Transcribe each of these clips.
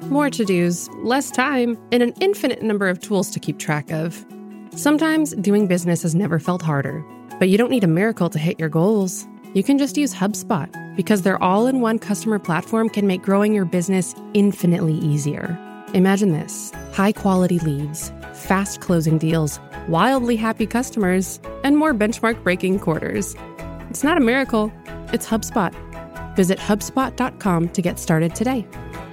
More to-dos, less time, and an infinite number of tools to keep track of. Sometimes doing business has never felt harder, but you don't need a miracle to hit your goals. You can just use HubSpot, because their all-in-one customer platform can make growing your business infinitely easier. Imagine this: high-quality leads, fast closing deals, wildly happy customers, and more benchmark-breaking quarters. It's not a miracle, it's HubSpot. Visit HubSpot.com to get started today.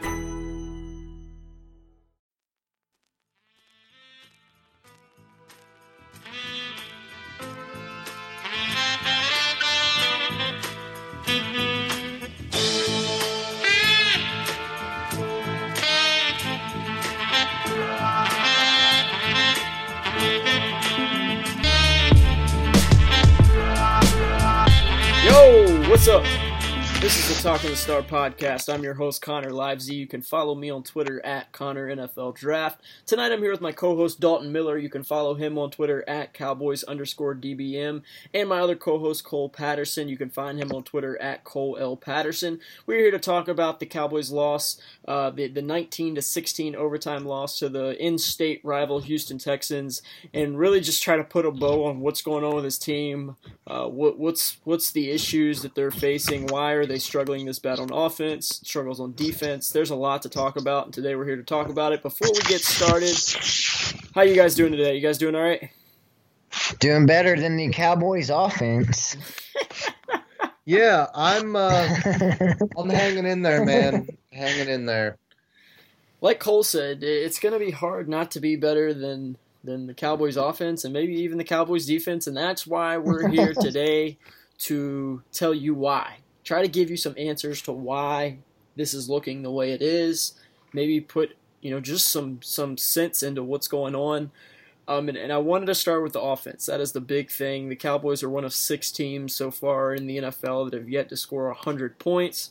What's up? This is the Talking the Star podcast. I'm your host, Connor Livesy. You can follow me on Twitter at ConnorNFLDraft. Tonight I'm here with my co-host, Dalton Miller. You can follow him on Twitter at Cowboys_DBM. And my other co-host, Cole Patterson. You can find him on Twitter at ColeL_Patterson. We're here to talk about the Cowboys' loss, the 19-16 overtime loss to the in-state rival Houston Texans, and really just try to put a bow on what's going on with his team, what's the issues that they're facing, why are they struggling this bad on offense, struggles on defense. There's a lot to talk about, and today we're here to talk about it. Before we get started, how you guys doing today? You guys doing all right? Doing better than the Cowboys offense. Yeah, I'm hanging in there, man. Hanging in there. Like Cole said, it's going to be hard not to be better than the Cowboys offense and maybe even the Cowboys defense, and that's why we're here today to tell you why. Try to give you some answers to why this is looking the way it is. Maybe put, just some sense into what's going on. And I wanted to start with the offense. That is the big thing. The Cowboys are one of 6 teams so far in the NFL that have yet to score 100 points.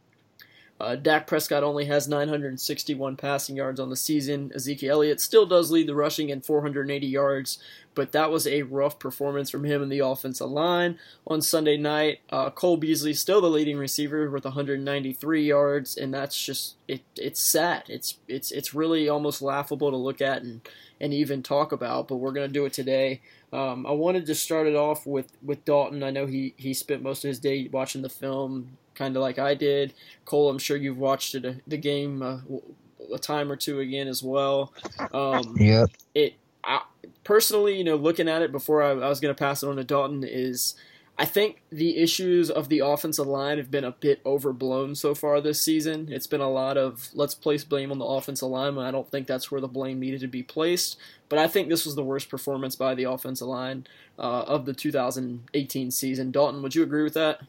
Dak Prescott only has 961 passing yards on the season. Ezekiel Elliott still does lead the rushing at 480 yards, but that was a rough performance from him in the offensive line. On Sunday night, Cole Beasley still the leading receiver with 193 yards, and that's just it's sad. It's really almost laughable to look at and even talk about, but we're going to do it today. I wanted to start it off with Dalton. I know he spent most of his day watching the film, kind of like I did. Cole, I'm sure you've watched the game a time or two again as well. Yep. Personally, looking at it before I was going to pass it on to Dalton, is I think the issues of the offensive line have been a bit overblown so far this season. It's been a lot of let's place blame on the offensive line. I don't think that's where the blame needed to be placed, but I think this was the worst performance by the offensive line of the 2018 season. Dalton, would you agree with that?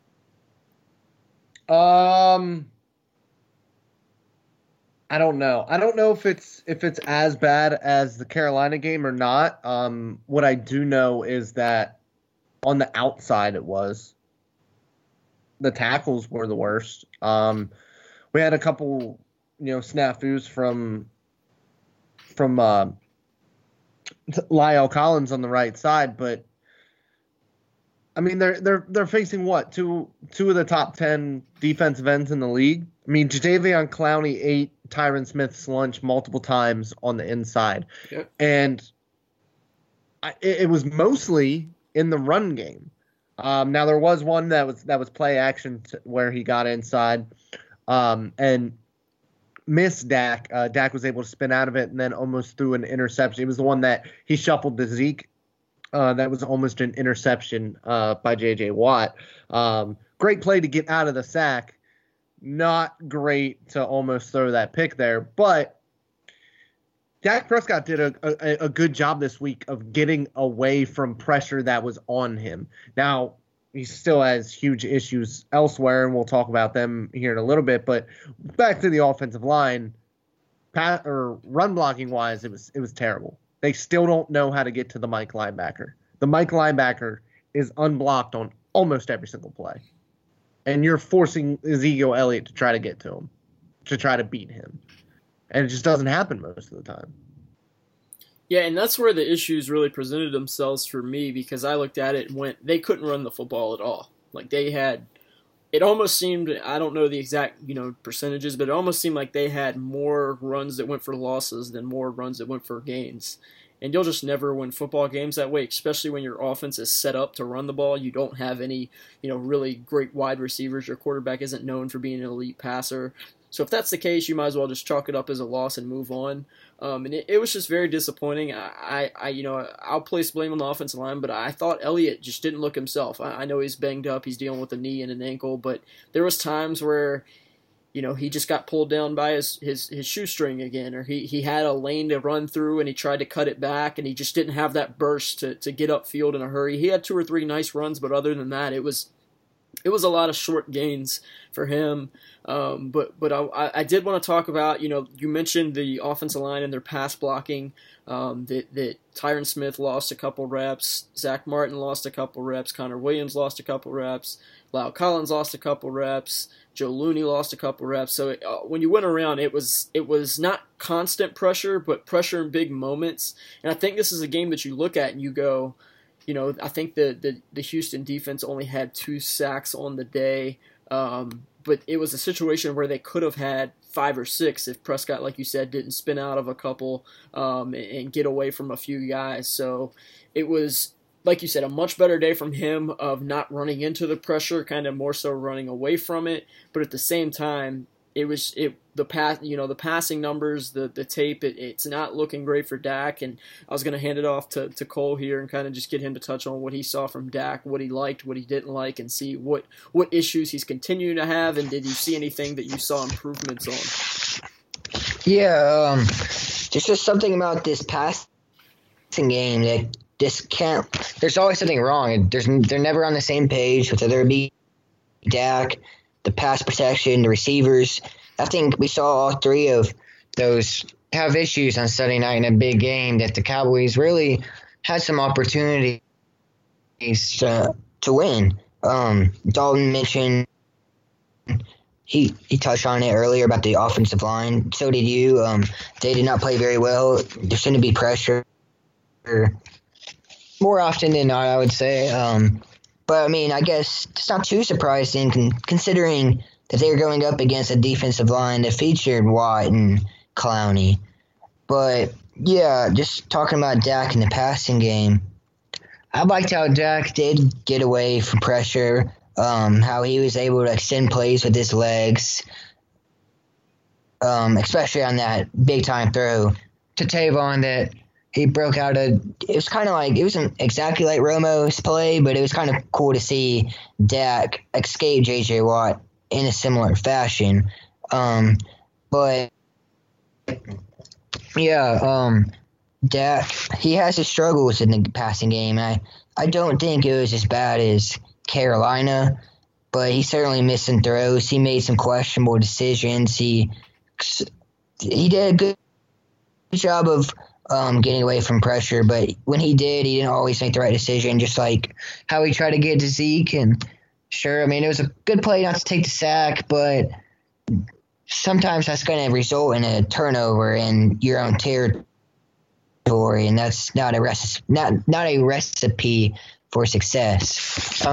I don't know. I don't know if it's as bad as the Carolina game or not. What I do know is that on the outside it was. The tackles were the worst. We had a couple, snafus from La'el Collins on the right side, but I mean, they're facing what? Two of the top 10 defensive ends in the league. I mean, Jadeveon Clowney ate Tyron Smith's lunch multiple times on the inside. Yep. And it was mostly in the run game. Now there was one that was play action where he got inside and missed Dak. Dak was able to spin out of it and then almost threw an interception. It was the one that he shuffled to Zeke. That was almost an interception by J.J. Watt. Great play to get out of the sack. Not great to almost throw that pick there. But Dak Prescott did a good job this week of getting away from pressure that was on him. Now, he still has huge issues elsewhere, and we'll talk about them here in a little bit. But back to the offensive line, run blocking wise, it was terrible. They still don't know how to get to the Mike linebacker. The Mike linebacker is unblocked on almost every single play. And you're forcing Ezekiel Elliott to try to get to him, to try to beat him. And it just doesn't happen most of the time. Yeah, and that's where the issues really presented themselves for me, because I looked at it and went, they couldn't run the football at all. Like, they had it almost seemed, I don't know the exact, percentages, but it almost seemed like they had more runs that went for losses than more runs that went for gains. And you'll just never win football games that way, especially when your offense is set up to run the ball. You don't have any, really great wide receivers. Your quarterback isn't known for being an elite passer. So if that's the case, you might as well just chalk it up as a loss and move on. And it was just very disappointing. I'll place blame on the offensive line, but I thought Elliott just didn't look himself. I know he's banged up. He's dealing with a knee and an ankle, but there was times where, he just got pulled down by his shoestring again, or he had a lane to run through and he tried to cut it back and he just didn't have that burst to get upfield in a hurry. He had 2 or 3 nice runs, but other than that, it was a lot of short gains for him. But I did want to talk about, you mentioned the offensive line and their pass blocking, that Tyron Smith lost a couple reps, Zach Martin lost a couple reps, Connor Williams lost a couple reps, Lyle Collins lost a couple reps, Joe Looney lost a couple reps. So when you went around, it was not constant pressure, but pressure in big moments. And I think this is a game that you look at and you go, I think the Houston defense only had 2 sacks on the day, but it was a situation where they could have had 5 or 6 if Prescott, like you said, didn't spin out of a couple and get away from a few guys. So it was, like you said, a much better day from him of not running into the pressure, kind of more so running away from it. But at the same time, the passing numbers, the tape, it's not looking great for Dak. And I was going to hand it off to Cole here and kind of just get him to touch on what he saw from Dak, what he liked, what he didn't like, and see what issues he's continuing to have, and did you see anything that you saw improvements on? Yeah, just something about this passing game that just can't. There's always something wrong. They're never on the same page, whether it be Dak, the pass protection, the receivers. I think we saw all 3 of those have issues on Sunday night in a big game that the Cowboys really had some opportunities to win. Dalton mentioned he touched on it earlier about the offensive line. So did you. They did not play very well. There seemed to be pressure more often than not, I would say. But, I mean, I guess it's not too surprising considering that they were going up against a defensive line that featured Watt and Clowney. But, yeah, just talking about Dak in the passing game, I liked how Dak did get away from pressure, how he was able to extend plays with his legs, especially on that big-time throw to Tavon that he broke out it was kind of like, it wasn't exactly like Romo's play, but it was kind of cool to see Dak escape J.J. Watt in a similar fashion. But, yeah, Dak, he has his struggles in the passing game. I don't think it was as bad as Carolina, but he certainly missed some throws. He made some questionable decisions. He did a good job of getting away from pressure, but when he didn't always make the right decision, just like how he tried to get to Zeke. And sure, I mean, it was a good play not to take the sack, but sometimes that's going to result in a turnover in your own territory, and that's not a recipe for success.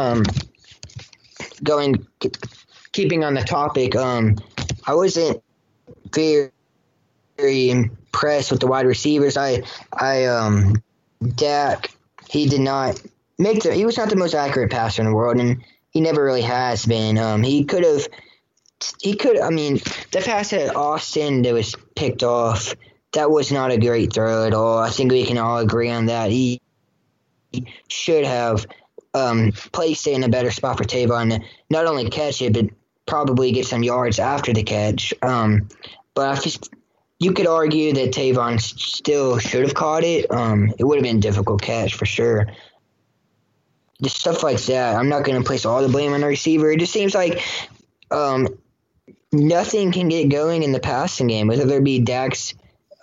Keeping on the topic, I wasn't very impressed with the wide receivers. Dak, he did not he was not the most accurate passer in the world, and he never really has been. I mean, the pass at Austin that was picked off, that was not a great throw at all. I think we can all agree on that. He should have placed it in a better spot for Tavon to not only catch it, but probably get some yards after the catch. But you could argue that Tavon still should have caught it. It would have been a difficult catch for sure. Just stuff like that. I'm not going to place all the blame on the receiver. It just seems like nothing can get going in the passing game, whether it be Dak's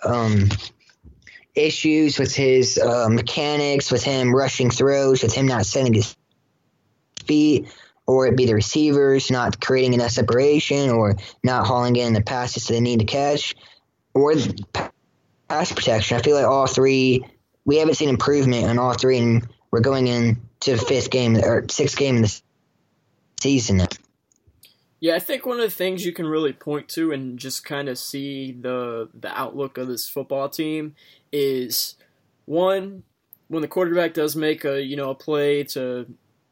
issues with his mechanics, with him rushing throws, with him not setting his feet, or it be the receivers not creating enough separation or not hauling in the passes they need to catch, or pass protection. I feel like all 3, we haven't seen improvement on all 3, and we're going into the 5th game or 6th game of the season. Yeah, I think one of the things you can really point to and just kind of see the outlook of this football team is, one, when the quarterback does make a play to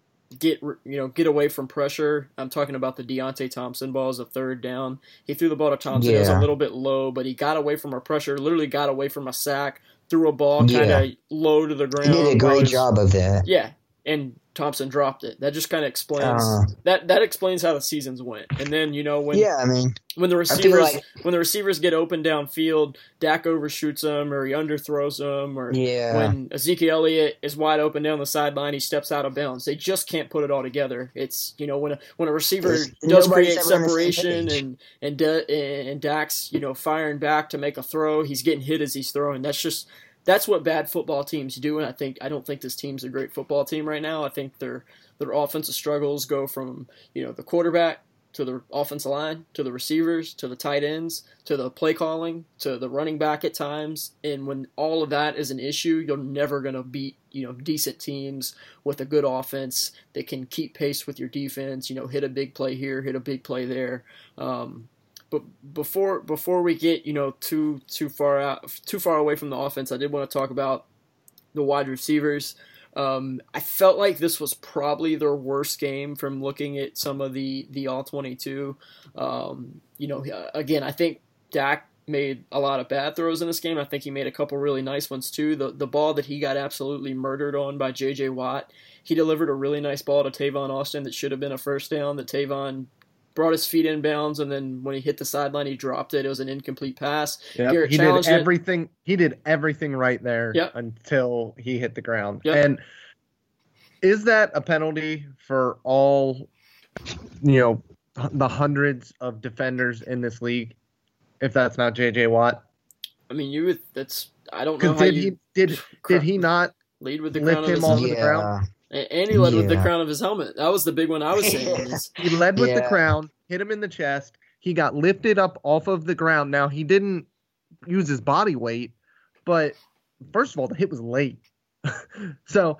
get away from pressure. I'm talking about the Deontay Thompson ball as a third down. He threw the ball to Thompson. It was a little bit low, but he got away from a pressure, literally got away from a sack, threw a ball kind of low to the ground. He did a great job of that. Yeah, and Thompson dropped it. That just kind of explains that explains how the seasons went. And then when the receivers get open downfield, Dak overshoots them or he underthrows them, or when Ezekiel Elliott is wide open down the sideline, he steps out of bounds. They just can't put it all together. It's when a receiver does create separation and Dak's firing back to make a throw, he's getting hit as he's throwing. That's what bad football teams do, and I don't think this team's a great football team right now. I think their offensive struggles go from the quarterback to the offensive line to the receivers to the tight ends to the play calling to the running back at times. And when all of that is an issue, you're never going to beat decent teams with a good offense that can keep pace with your defense. Hit a big play here, hit a big play there. But before we get too far away from the offense, I did want to talk about the wide receivers. I felt like this was probably their worst game from looking at some of the all-22. Again, I think Dak made a lot of bad throws in this game. I think he made a couple really nice ones too. The ball that he got absolutely murdered on by J.J. Watt, he delivered a really nice ball to Tavon Austin that should have been a first down that Tavon brought his feet in bounds, and then when he hit the sideline, he dropped it. It was an incomplete pass. Yep. Garrett he did everything. He did everything right there until he hit the ground. Yep. And is that a penalty for all, the hundreds of defenders in this league? If that's not J.J. Watt, I mean, I don't know how did he not lead with the crown of his off the ground? And he led with the crown of his helmet. That was the big one I was saying. He led with the crown, hit him in the chest. He got lifted up off of the ground. Now, he didn't use his body weight, but first of all, the hit was late. So,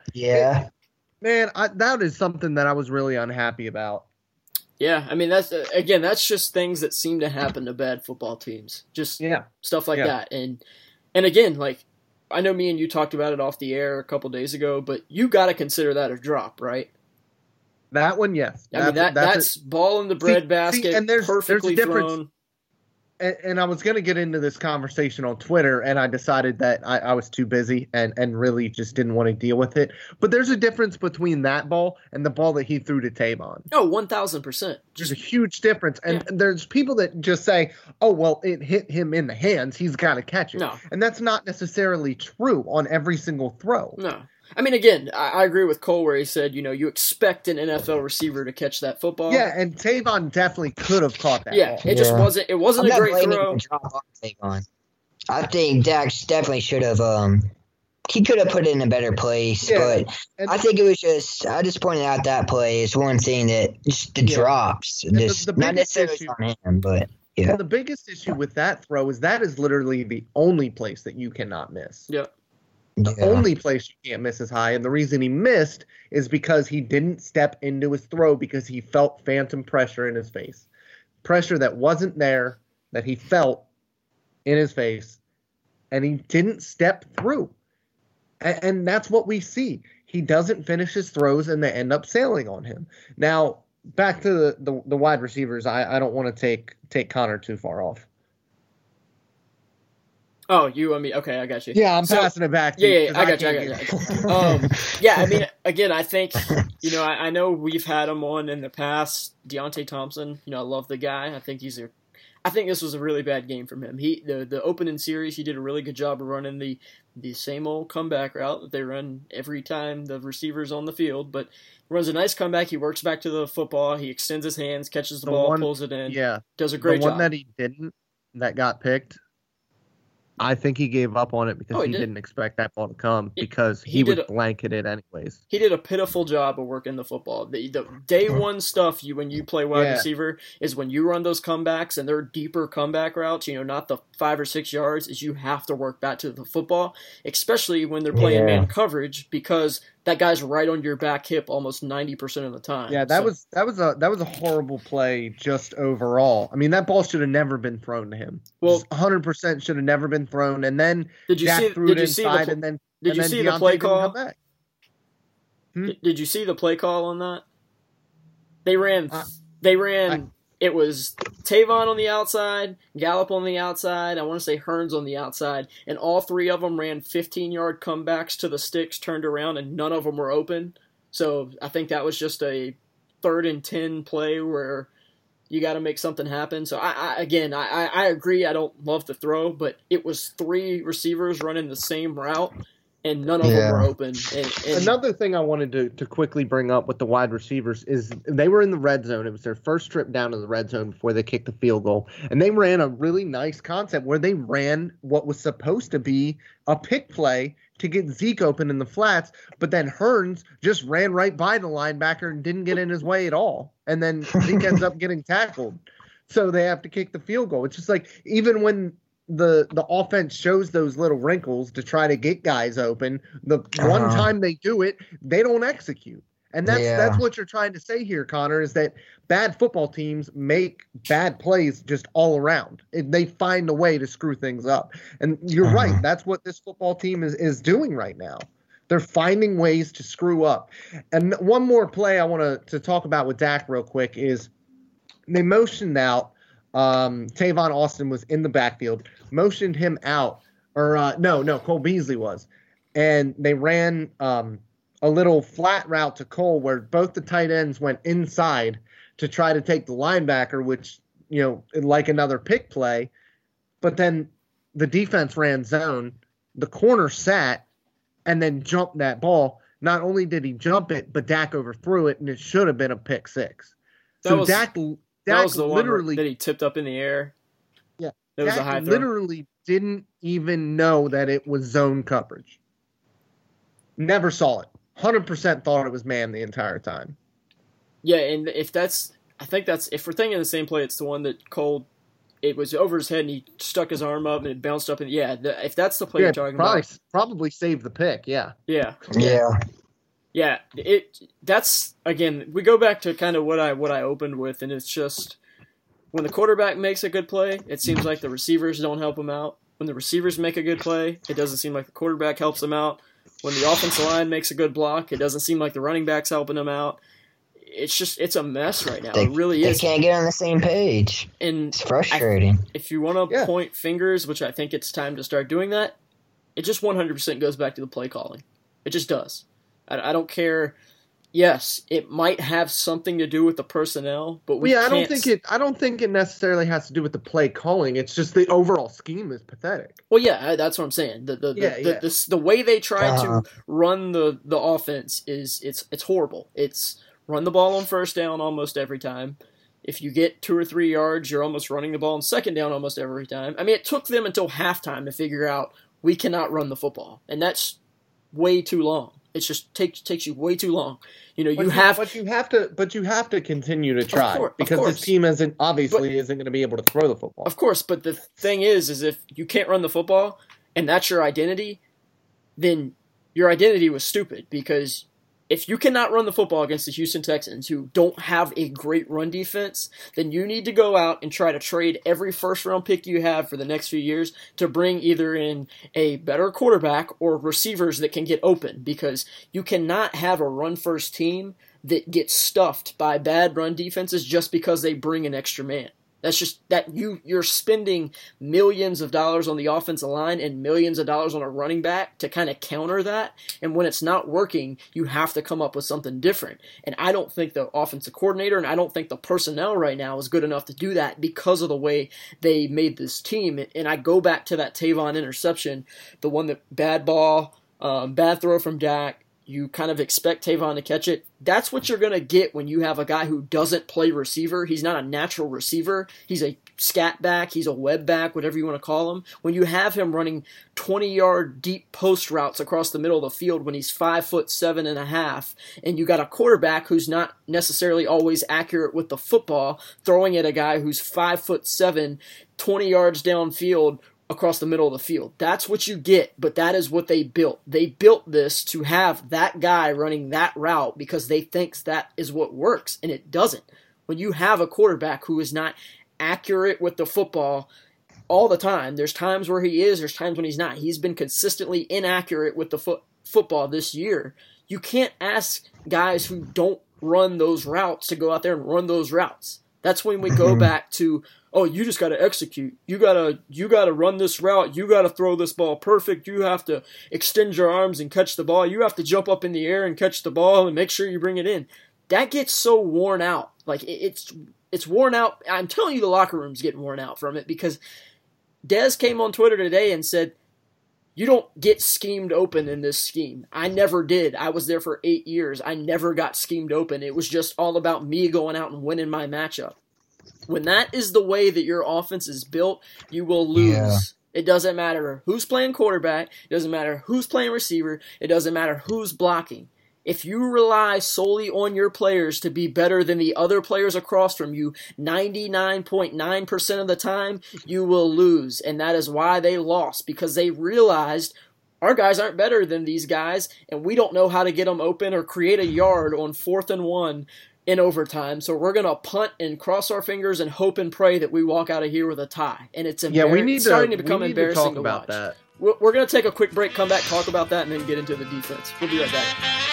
that is something that I was really unhappy about. Yeah, I mean, that's just things that seem to happen to bad football teams. Just stuff like that. And again, I know me and you talked about it off the air a couple days ago, but you got to consider that a drop, right? That one, yes. I mean, that's ball in the bread basket, and perfectly thrown. And I was going to get into this conversation on Twitter, and I decided that I was too busy and really just didn't want to deal with it. But there's a difference between that ball and the ball that he threw to Tavon. Oh, 1,000%. There's a huge difference. And there's people that just say, oh, well, it hit him in the hands. He's got to catch it. No. And that's not necessarily true on every single throw. No. I mean, again, I agree with Cole where he said, you expect an NFL receiver to catch that football. Yeah, and Tavon definitely could have caught that ball. It just wasn't. It wasn't a great throw. I think Dax definitely should have. He could have put it in a better place, but I think it was just. I just pointed out that play is one thing that just the drops, not necessarily on him, but. Yeah. And the biggest issue with that throw is that is literally the only place that you cannot miss. Yeah. The only place you can't miss is high, and the reason he missed is because he didn't step into his throw because he felt phantom pressure in his face. Pressure that wasn't there, that he felt in his face, and he didn't step through. And that's what we see. He doesn't finish his throws, and they end up sailing on him. Now, back to the wide receivers, I don't want to take Connor too far off. Oh, okay, I got you. Yeah, I'm passing it back to you. Yeah, I got you. I mean, again, I think, I know we've had him on in the past, Deontay Thompson. I love the guy. I think this was a really bad game from him. The opening series, he did a really good job of running the same old comeback route that they run every time the receiver's on the field, but runs a nice comeback. He works back to the football. He extends his hands, catches the ball, pulls it in. Yeah. Does a great job. The one that he didn't, that got picked, I think he gave up on it because he didn't expect that ball to come because he would blanket it anyways. He did a pitiful job of working the football. The day one stuff when you play wide receiver is when you run those comebacks and they're deeper comeback routes, not the 5 or 6 yards, is you have to work back to the football, especially when they're playing man coverage because that guy's right on your back hip almost 90% of the time. Yeah, that was a horrible play just overall. I mean, that ball should have never been thrown to him. Well, 100% should have never been thrown. And then did you Dak see? threw Did it you see inside, the? and then Did you and then see the Deontay play didn't call? come back. Did you see the play call on that? They ran. It was Tavon on the outside, Gallup on the outside, I want to say Hearns on the outside, and all three of them ran 15-yard comebacks to the sticks, turned around, and none of them were open. So I think that was just a 3rd and 10 play where you got to make something happen. So I agree. I don't love to throw, but it was 3 receivers running the same route, and none of them were open. And another thing I wanted to quickly bring up with the wide receivers is they were in the red zone. It was their first trip down to the red zone before they kicked the field goal. And they ran a really nice concept where they ran what was supposed to be a pick play to get Zeke open in the flats, but then Hearns just ran right by the linebacker and didn't get in his way at all. And then Zeke ends up getting tackled. So they have to kick the field goal. It's just like, even when the offense shows those little wrinkles to try to get guys open, the one time they do it, they don't execute. And that's what you're trying to say here, Connor, is that bad football teams make bad plays just all around. They find a way to screw things up. And you're right. That's what this football team is doing right now. They're finding ways to screw up. And one more play I want to talk about with Dak real quick is they motioned out. Tavon Austin was in the backfield, motioned him out, or no, Cole Beasley was. And they ran a little flat route to Cole where both the tight ends went inside to try to take the linebacker, which, like another pick play. But then the defense ran zone, the corner sat, and then jumped that ball. Not only did he jump it, but Dak overthrew it, and it should have been a pick six. Dak was the literally one that he tipped up in the air. Yeah, it was a high throw. Literally didn't even know that it was zone coverage. Never saw it. 100% thought it was man the entire time. Yeah, and if we're thinking the same play, it's the one that Cole, it was over his head and he stuck his arm up and it bounced up. And if that's the play you're talking about, probably saved the pick. Yeah. Yeah. Yeah. That's again, we go back to kind of what I opened with, and it's just when the quarterback makes a good play, it seems like the receivers don't help him out. When the receivers make a good play, it doesn't seem like the quarterback helps him out. When the offensive line makes a good block, it doesn't seem like the running back's helping him out. It's a mess right now. It really is. They can't get on the same page. And it's frustrating. If you want to point fingers, which I think it's time to start doing that, it just 100% goes back to the play calling. It just does. I don't care. Yes, it might have something to do with the personnel, but I don't think it necessarily has to do with the play calling. It's just the overall scheme is pathetic. Well, yeah, that's what I'm saying. The way they try to run the offense it's horrible. It's run the ball on first down almost every time. If you get 2 or 3 yards, you're almost running the ball on second down almost every time. I mean, it took them until halftime to figure out we cannot run the football, and that's way too long. It just takes you way too long. But you have to continue to try because this team isn't going to be able to throw the football. Of course, but the thing is if you can't run the football and that's your identity, then your identity was stupid, because if you cannot run the football against the Houston Texans, who don't have a great run defense, then you need to go out and try to trade every first-round pick you have for the next few years to bring either in a better quarterback or receivers that can get open, because you cannot have a run-first team that gets stuffed by bad run defenses just because they bring an extra man. That's just that you're spending millions of dollars on the offensive line and millions of dollars on a running back to kind of counter that. And when it's not working, you have to come up with something different. And I don't think the offensive coordinator and I don't think the personnel right now is good enough to do that because of the way they made this team. And I go back to that Tavon interception, the one that bad throw from Dak. You kind of expect Tavon to catch it. That's what you're going to get when you have a guy who doesn't play receiver. He's not a natural receiver. He's a scat back. He's a web back, whatever you want to call him. When you have him running 20-yard deep post routes across the middle of the field when he's 5'7.5", and you got a quarterback who's not necessarily always accurate with the football, throwing at a guy who's 5'7", 20 yards downfield, across the middle of the field. That's what you get, but that is what they built. They built this to have that guy running that route because they think that is what works, and it doesn't. When you have a quarterback who is not accurate with the football all the time, there's times where he is, there's times when he's not. He's been consistently inaccurate with the football this year. You can't ask guys who don't run those routes to go out there and run those routes. That's when we go back to, oh, you just got to execute. You got to run this route. You got to throw this ball perfect. You have to extend your arms and catch the ball. You have to jump up in the air and catch the ball and make sure you bring it in. That gets so worn out. Like it's worn out. I'm telling you, the locker room's getting worn out from it because Dez came on Twitter today and said, you don't get schemed open in this scheme. I never did. I was there for 8 years. I never got schemed open. It was just all about me going out and winning my matchup. When that is the way that your offense is built, you will lose. Yeah. It doesn't matter who's playing quarterback. It doesn't matter who's playing receiver. It doesn't matter who's blocking. If you rely solely on your players to be better than the other players across from you 99.9% of the time, you will lose. And that is why they lost, because they realized our guys aren't better than these guys, and we don't know how to get them open or create a yard on 4th and 1 in overtime. So we're going to punt and cross our fingers and hope and pray that we walk out of here with a tie. And it's starting to become embarrassing to watch. That. We're going to take a quick break, come back, talk about that, and then get into the defense. We'll be right back.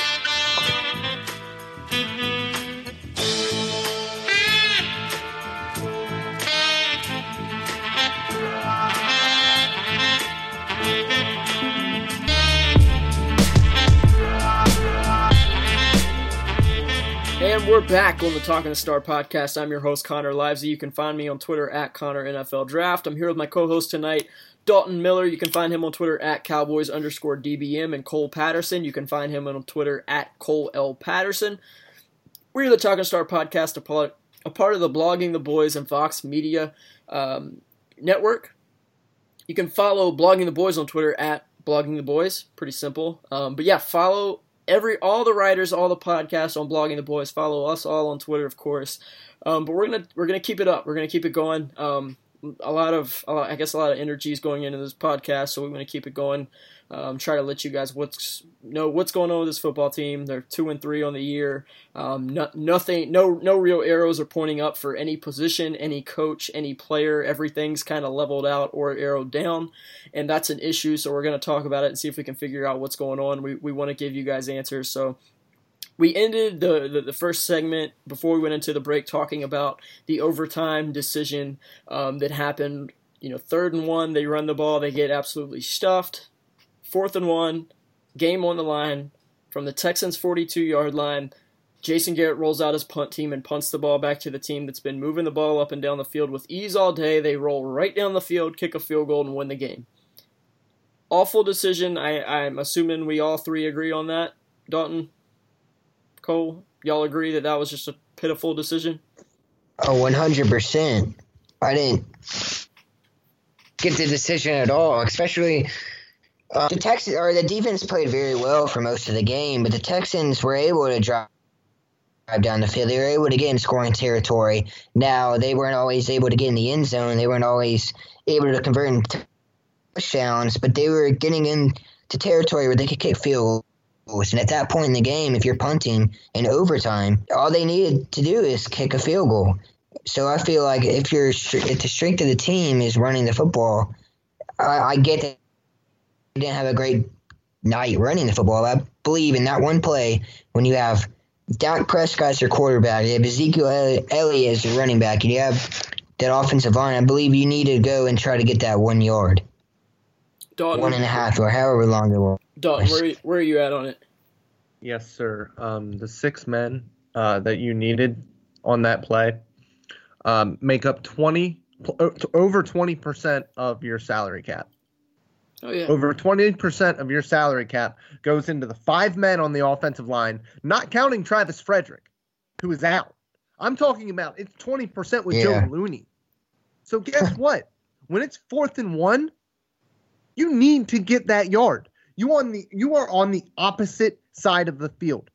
And we're back on the Talking to Star podcast. I'm your host, Connor Livesay. You can find me on Twitter at ConnorNFLDraft. I'm here with my co-host tonight, Dalton Miller. You can find him on Twitter at Cowboys_DBM. And Cole Patterson. You can find him on Twitter at Cole L. Patterson. We're the Talking to Star podcast, a part of the Blogging the Boys and Fox Media network. You can follow Blogging the Boys on Twitter at Blogging the Boys. Pretty simple. But yeah, follow all the writers, all the podcasts on Blogging the Boys. Follow us all on Twitter, of course. But we're gonna keep it up. We're gonna keep it going. A lot of energy is going into this podcast, so we want to keep it going. Try to let you guys know what's going on with this football team. They're 2-3 on the year. No real arrows are pointing up for any position, any coach, any player. Everything's kind of leveled out or arrowed down, and that's an issue. So we're going to talk about it and see if we can figure out what's going on. We want to give you guys answers. So we ended the first segment before we went into the break talking about the overtime decision that happened. 3rd and 1, they run the ball, they get absolutely stuffed. 4th and 1, game on the line from the Texans' 42-yard line. Jason Garrett rolls out his punt team and punts the ball back to the team that's been moving the ball up and down the field with ease all day. They roll right down the field, kick a field goal, and win the game. Awful decision. I'm assuming we all three agree on that. Dalton, Cole, y'all agree that was just a pitiful decision? Oh, 100%. I didn't get the decision at all, especially the defense played very well for most of the game, but the Texans were able to drive down the field. They were able to get in scoring territory. Now, they weren't always able to get in the end zone. They weren't always able to convert into touchdowns, but they were getting into territory where they could kick field goals. And at that point in the game, if you're punting in overtime, all they needed to do is kick a field goal. So I feel like if the strength of the team is running the football, I get that they didn't have a great night running the football. I believe in that one play when you have Dak Prescott as your quarterback, you have Ezekiel Elliott as your running back, and you have that offensive line, I believe you need to go and try to get that 1 yard. Dalton, 1.5 or however long it was. Dalton, where are you at on it? Yes, sir. The 6 men that you needed on that play make up over 20% of your salary cap. Oh, yeah. Over 20% of your salary cap goes into the 5 men on the offensive line, not counting Travis Frederick, who is out. I'm talking about it's 20% with Joe Looney. So guess what? When it's 4th and 1, you need to get that yard. You are on the opposite side of the field.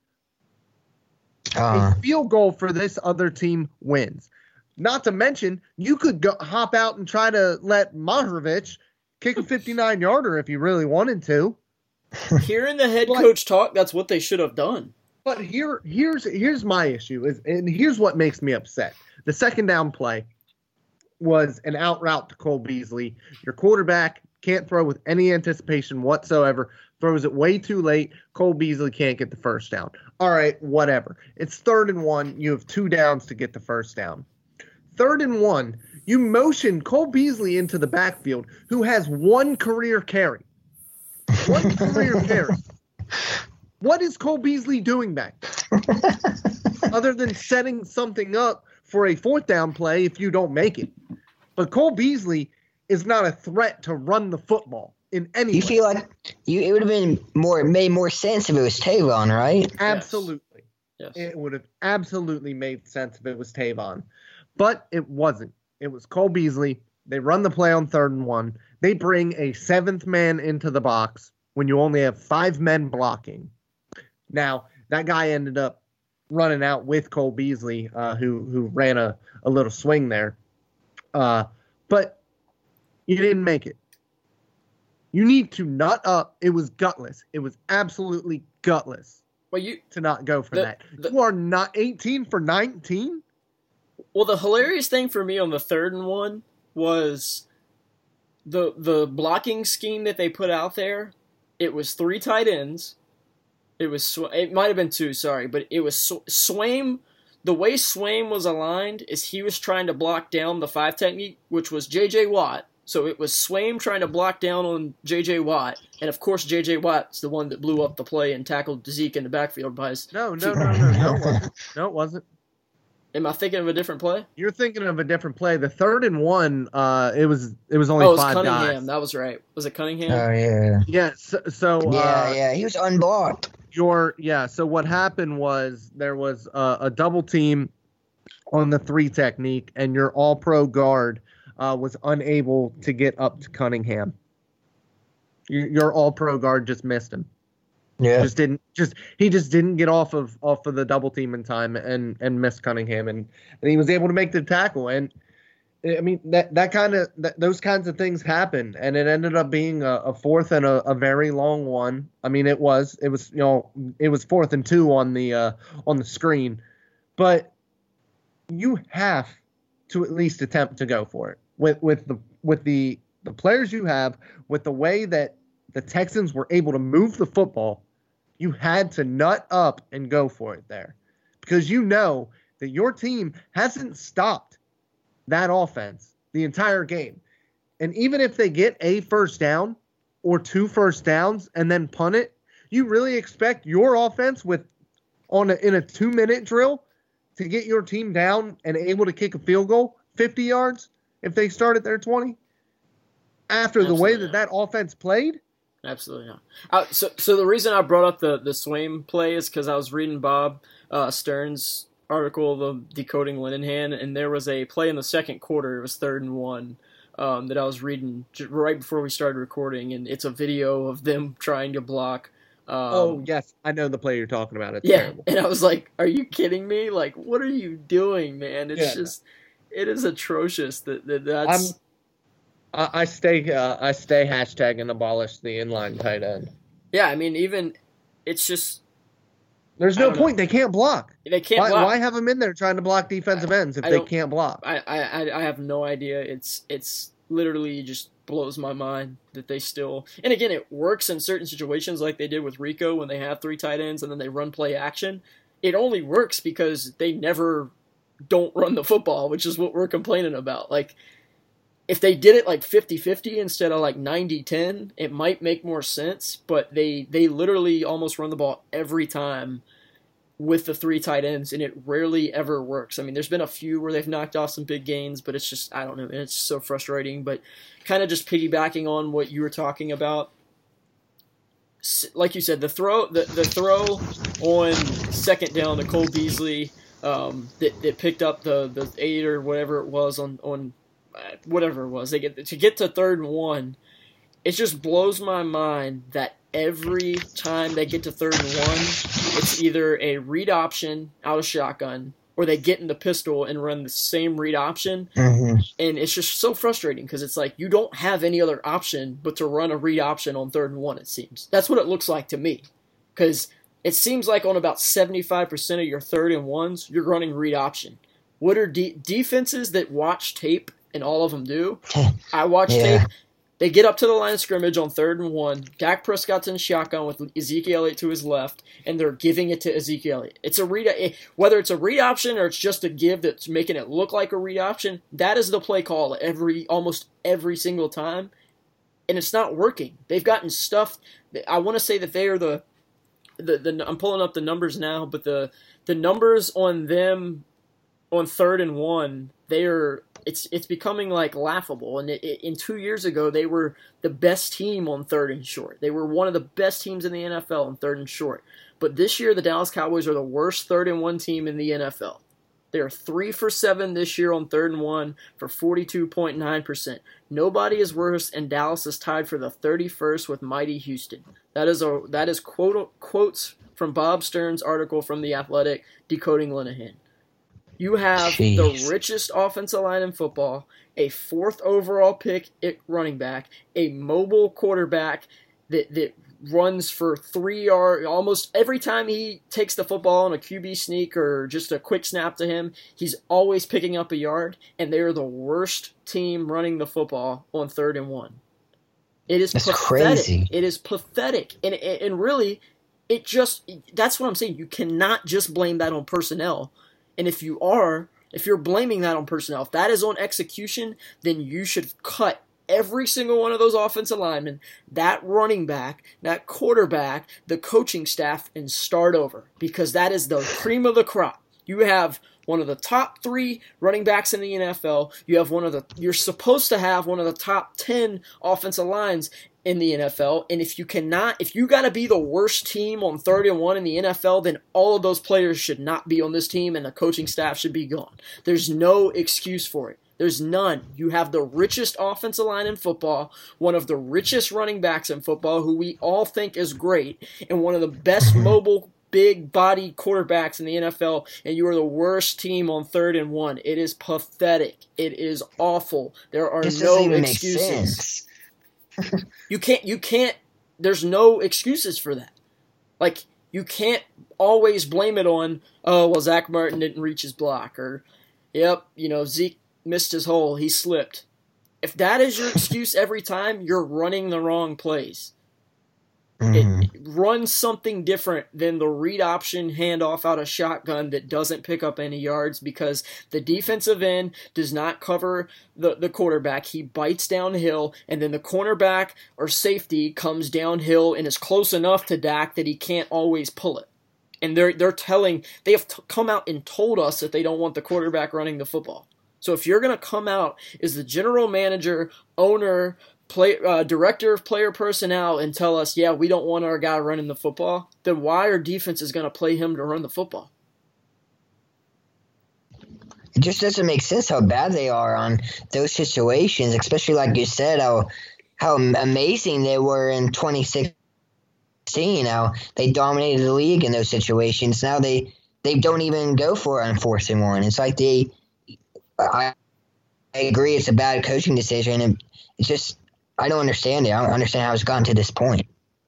A field goal for this other team wins. Not to mention, you could hop out and try to let Maharovich kick a 59-yarder if you really wanted to. Hearing the head coach talk, that's what they should have done. But here's my issue, and here's what makes me upset. The second down play was an out route to Cole Beasley. Your quarterback can't throw with any anticipation whatsoever, throws it way too late. Cole Beasley can't get the first down. All right, whatever. It's 3rd and 1. You have 2 downs to get the first down. 3rd and 1, you motion Cole Beasley into the backfield, who has 1 career carry. 1 career carry. What is Cole Beasley doing back there? Other than setting something up for a 4th down play if you don't make it. But Cole Beasley is not a threat to run the football in any way. You feel like it would have made more sense if it was Tavon, right? Absolutely. Yes. It would have absolutely made sense if it was Tavon. But it wasn't. It was Cole Beasley. They run the play on 3rd and 1. They bring a 7th man into the box when you only have 5 men blocking. Now, that guy ended up running out with Cole Beasley, who ran a little swing there. But you didn't make it. You need to nut up. It was gutless. It was absolutely gutless to not go for that. You are not 18 for 19? Well, the hilarious thing for me on the 3rd and 1 was the blocking scheme that they put out there. It was 3 tight ends. It might have been 2, sorry, but it was Swaim. The way Swaim was aligned is he was trying to block down the 5 technique, which was J.J. Watt. So it was Swaim trying to block down on J.J. Watt, and of course J.J. Watt's the one that blew up the play and tackled Zeke in the backfield by his. No, it wasn't. Am I thinking of a different play? You're thinking of a different play. The 3rd and 1, it was only 5 Cunningham. guys. That was right. Was it Cunningham? Oh yeah. Yeah. So he was unblocked. So what happened was there was a double team on the 3 technique, and your all-pro guard was unable to get up to Cunningham. Your all-pro guard just missed him. Yeah. He just didn't get off of the double team in time and missed Cunningham, and he was able to make the tackle. And I mean those kinds of things happen, and it ended up being a 4th and a very long one. I mean it was 4th and 2 on the screen, but you have to at least attempt to go for it with the players you have, with the way that the Texans were able to move the football. You had to nut up and go for it there, because you know that your team hasn't stopped that offense the entire game. And even if they get a first down or 2 first downs and then punt it, you really expect your offense in a 2-minute drill to get your team down and able to kick a field goal 50 yards if they start at their 20? After the way that offense played? Absolutely not. So the reason I brought up the Swaim play is because I was reading Bob Stern's article, The Decoding Linehan, and there was a play in the 2nd quarter. It was 3rd and 1 that I was reading right before we started recording, and it's a video of them trying to block. Oh, yes. I know the play you're talking about. It's terrible. And I was like, are you kidding me? Like, what are you doing, man? It's it is atrocious that's... I stay hashtag and abolish the inline tight end. Yeah, I mean, even it's just there's no point. They can't block. They can't block. Why have them in there trying to block defensive ends if they can't block? I have no idea. It's literally just blows my mind that they still. And again, it works in certain situations, like they did with Rico when they have 3 tight ends and then they run play action. It only works because they never don't run the football, which is what we're complaining about. Like, if they did it like 50-50 instead of like 90-10, it might make more sense, but they literally almost run the ball every time with the 3 tight ends, and it rarely ever works. I mean, there's been a few where they've knocked off some big gains, but it's just, I don't know, and it's so frustrating. But kind of just piggybacking on what you were talking about, like you said, the throw on 2nd down to Cole Beasley that picked up the 8 or whatever it was on whatever it was, to get to 3rd and 1. It just blows my mind that every time they get to 3rd and 1, it's either a read option out of shotgun or they get in the pistol and run the same read option. Mm-hmm. And it's just so frustrating because it's like you don't have any other option but to run a read option on 3rd and 1, it seems. That's what it looks like to me. Because it seems like on about 75% of your 3rd and 1s, you're running read option. What are defenses that watch tape, and all of them do? I watch tape. They get up to the line of scrimmage on 3rd and 1. Dak Prescott's in shotgun with Ezekiel Elliott to his left, and they're giving it to Ezekiel Elliott. It's a read, whether it's a read option or it's just a give that's making it look like a read option. That is the play call almost every single time, and it's not working. They've gotten stuffed. I want to say that they are the I'm pulling up the numbers now, but the numbers on them on 3rd and 1, it's becoming like laughable. And in 2 years ago, they were the best team on 3rd and short. They were one of the best teams in the NFL on 3rd and short. But this year, the Dallas Cowboys are the worst 3rd and 1 team in the NFL. They are 3 for 7 this year on 3rd and 1 for 42.9%. Nobody is worse, and Dallas is tied for the 31st with mighty Houston. That is quotes from Bob Stern's article from The Athletic, Decoding Linehan. You have the richest offensive line in football, a 4th overall pick at running back, a mobile quarterback that runs for 3 yards. Almost every time he takes the football on a QB sneak or just a quick snap to him, he's always picking up a yard, and they're the worst team running the football on 3rd and 1. It is pathetic. Crazy. It is pathetic. And really, that's what I'm saying. You cannot just blame that on personnel. And if you're blaming that on personnel, if that is on execution, then you should cut every single one of those offensive linemen, that running back, that quarterback, the coaching staff, and start over. Because that is the cream of the crop. You have one of the top 3 running backs in the NFL. You're supposed to have one of the top 10 offensive lines in the NFL. And if you got to be the worst team on 3rd and 1 in the NFL, then all of those players should not be on this team and the coaching staff should be gone. There's no excuse for it. There's none. You have the richest offensive line in football, one of the richest running backs in football, who we all think is great, and one of the best mobile big body quarterbacks in the NFL, and you are the worst team on 3rd and 1. It is pathetic. It is awful. There are no excuses. You can't, there's no excuses for that. Like, you can't always blame it on, Zach Martin didn't reach his block, or, Zeke missed his hole, he slipped. If that is your excuse every time, you're running the wrong plays. It runs something different than the read option handoff out of shotgun that doesn't pick up any yards because the defensive end does not cover the quarterback. He bites downhill, and then the cornerback or safety comes downhill and is close enough to Dak that he can't always pull it. And they have come out and told us that they don't want the quarterback running the football. So if you're going to come out as the general manager, owner, director of player personnel and tell us, yeah, we don't want our guy running the football, then why are defenses going to play him to run the football? It just doesn't make sense how bad they are on those situations, especially like you said, how amazing they were in 2016, how they dominated the league in those situations. Now they don't even go for it on 4th and 1. It's like I agree it's a bad coaching decision, and it's just I don't understand it. I don't understand how it's gotten to this point.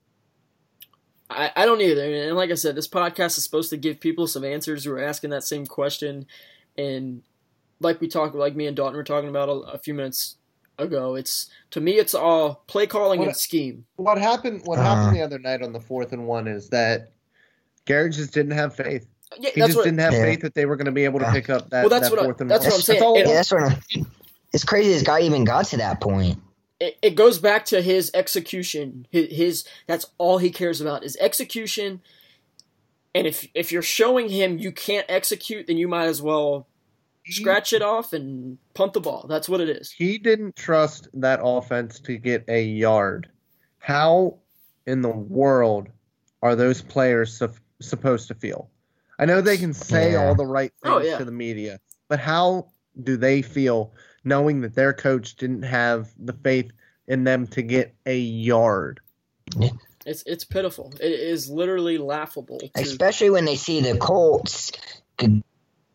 I don't either. And like I said, this podcast is supposed to give people some answers who are asking that same question. And like me and Dalton were talking about a few minutes ago, to me it's all play calling and scheme. What happened the other night on the 4th and 1 is that Garrett just didn't have faith. Yeah, he just didn't have faith that they were going to be able to pick up that. That's 4th and 1. That's what I'm saying. It's crazy this guy even got to that point. It goes back to his execution. His that's all he cares about is execution. And if you're showing him you can't execute, then you might as well scratch it off and punt the ball. That's what it is. He didn't trust that offense to get a yard. How in the world are those players supposed to feel? I know they can say all the right things to the media, but how do they feel knowing that their coach didn't have the faith in them to get a yard? Yeah. It's pitiful. It is literally laughable. Especially when they see the Colts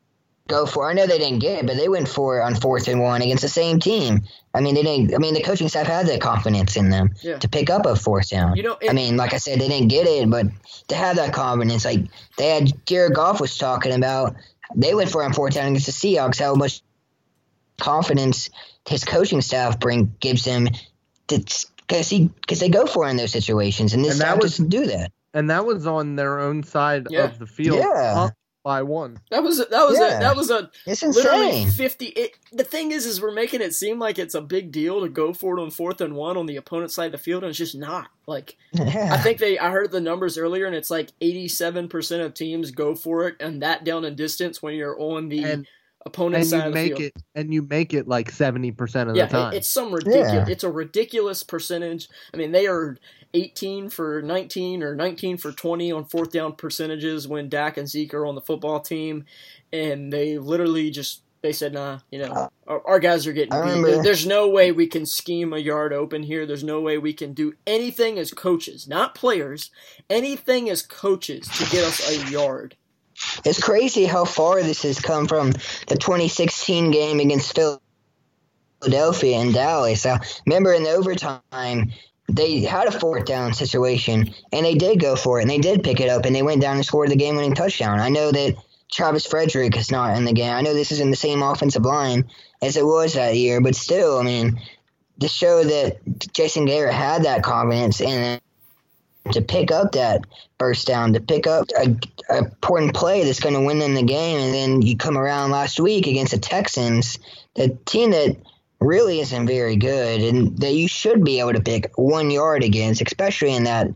go for. I know they didn't get it, but they went for it on 4th and 1 against the same team. I mean, they didn't. I mean, the coaching staff had that confidence in them to pick up a 4th down. I mean, like I said, they didn't get it, but to have that confidence, like they had Jared Goff was talking about, they went for it on 4th down against the Seahawks. How much confidence his coaching staff gives him, because they go for it in those situations, and this staff doesn't do that. And that was on their own side of the field. Yeah. By 1. That was a it's literally insane. 50. The thing is we're making it seem like it's a big deal to go for it on 4th and 1 on the opponent's side of the field, and it's just not. Like, I think I heard the numbers earlier, and it's like 87% of teams go for it, and that down in distance when you're on the opponent's side of the field. And you make it like 70% of the time. It's some ridiculous. It's a ridiculous percentage. I mean, they are 18 for 19 or 19 for 20 on 4th down percentages when Dak and Zeke are on the football team, and they literally they said, nah, our guys are getting beat. There's no way we can scheme a yard open here. There's no way we can do anything as coaches, not players, anything as coaches to get us a yard. It's crazy how far this has come from the 2016 game against Philadelphia and Dallas. I remember in the overtime, they had a 4th down situation, and they did go for it, and they did pick it up, and they went down and scored the game-winning touchdown. I know that Travis Frederick is not in the game. I know this isn't the same offensive line as it was that year, but still, I mean, to show that Jason Garrett had that confidence and to pick up that first down, to pick up a important play that's going to win them the game, and then you come around last week against the Texans, the team that really isn't very good and that you should be able to pick 1 yard against, especially in that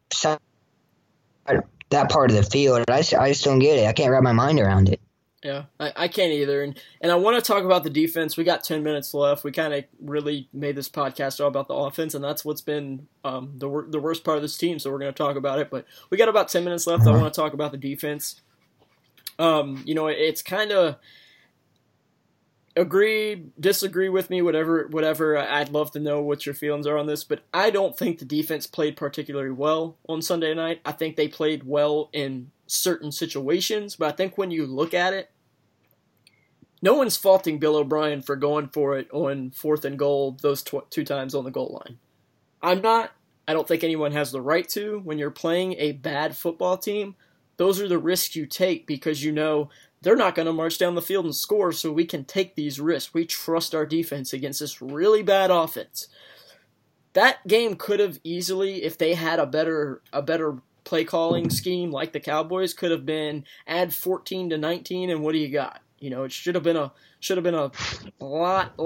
part of the field. I just don't get it. I can't wrap my mind around it. Yeah, I can't either. And I want to talk about the defense. We got 10 minutes left. We kind of really made this podcast all about the offense, and that's what's been the worst part of this team, so we're going to talk about it. But we got about 10 minutes left. I want to talk about the defense. It's kind of agree, disagree with me, whatever. I'd love to know what your feelings are on this, but I don't think the defense played particularly well on Sunday night. I think they played well in certain situations, but I think when you look at it, no one's faulting Bill O'Brien for going for it on 4th and goal those 2 times on the goal line. I'm not. I don't think anyone has the right to. When you're playing a bad football team, those are the risks you take because you know they're not going to march down the field and score, so we can take these risks. We trust our defense against this really bad offense. That game could have easily, if they had a better play calling scheme like the Cowboys, could have been add 14-19, and what do you got? It should have been a lot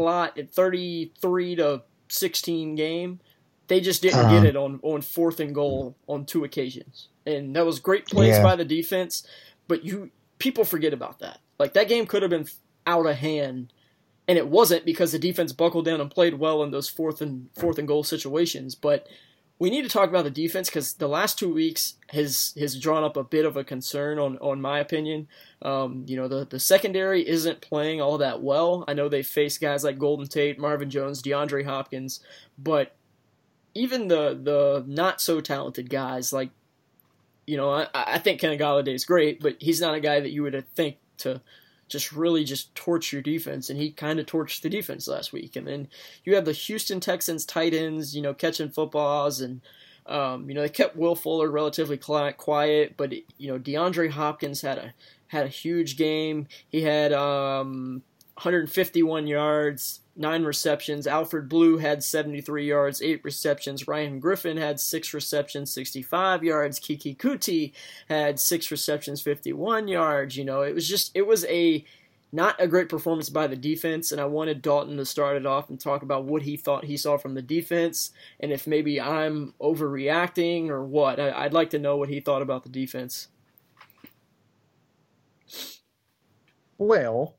33-16 game. They just didn't get it on 4th and goal on 2 occasions, and that was great plays by the defense. But people forget about that. Like, that game could have been out of hand, and it wasn't because the defense buckled down and played well in those 4th and goal situations. But we need to talk about the defense because the last 2 weeks has drawn up a bit of a concern on my opinion. The secondary isn't playing all that well. I know they face guys like Golden Tate, Marvin Jones, DeAndre Hopkins, but even the not so talented guys like, I think Kenny Golladay is great, but he's not a guy that you would think to just torch your defense, and he kind of torched the defense last week. And then you have the Houston Texans tight ends, catching footballs, and they kept Will Fuller relatively quiet, but DeAndre Hopkins had a huge game. He had 151 yards, 9 receptions. Alfred Blue had 73 yards, 8 receptions. Ryan Griffin had 6 receptions, 65 yards. Kiki Kuti had 6 receptions, 51 yards. It was not a great performance by the defense, and I wanted Dalton to start it off and talk about what he thought he saw from the defense, and if maybe I'm overreacting or what. I'd like to know what he thought about the defense. Well,